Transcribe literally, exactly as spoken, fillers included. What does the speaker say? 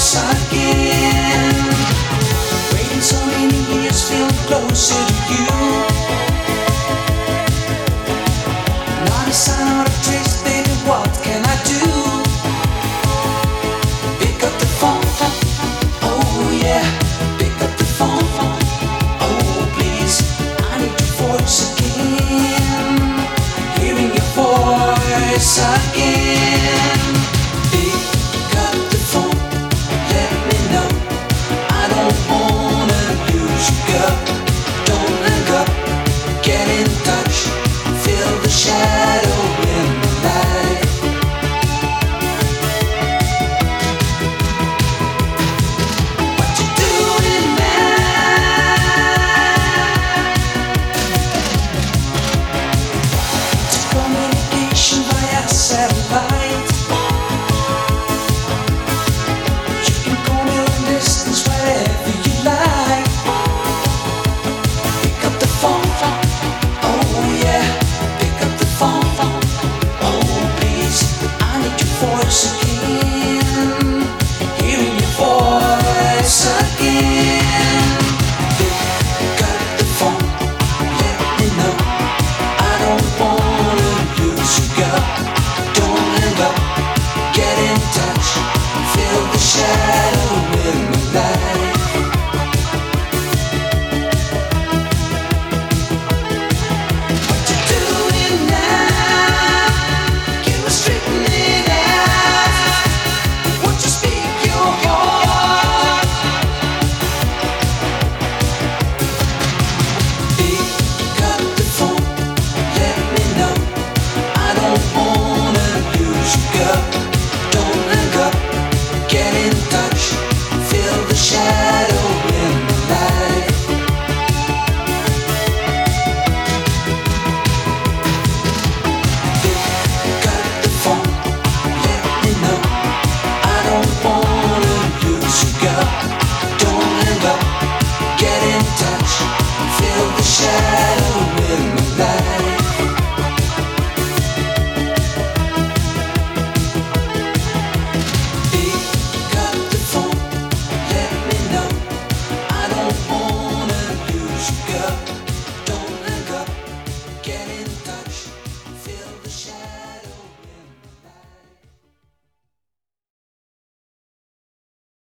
voice again. Waiting so many years, feeling closer to you. Not a sign, not a trace, baby, what can I do? Pick up the phone, oh yeah. Pick up the phone, oh please. I need your voice again. Hearing your voice again. Pick up the phone, let me know. I don't wanna lose you, girl. Don't hang up, get in touch. Feel the shadow in the light. What you doing now? It's communication via satellite. You can call me long distance wherever you like. Pick up the phone, oh yeah. Pick up the phone, oh please. I need your voice again. Hearing your voice again. Pick up the phone, let me know. I don't wanna lose you, girl. Don't hang up, get in touch. Feel the shadow in the light. What you doing now? Can we straighten it out? Won't you speak your heart? Pick up the phone, let me know. I don't wanna lose you, girl. Don't hang up, get in touch. Feel the shadow in the light. Pick up the phone, let me know. I don't wanna lose you, girl.